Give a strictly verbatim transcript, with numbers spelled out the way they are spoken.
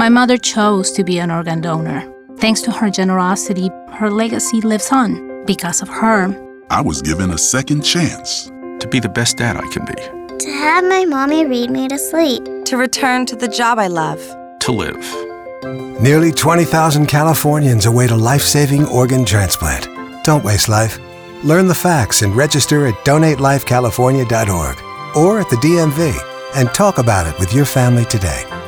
My mother chose to be an organ donor. Thanks to her generosity, her legacy lives on. Because of her, I was given a second chance to be the best dad I can be. To have my mommy read me to sleep. To return to the job I love. To live. Nearly twenty thousand Californians await a life-saving organ transplant. Don't waste life. Learn the facts and register at donate life california dot org or at the D M V and talk about it with your family today.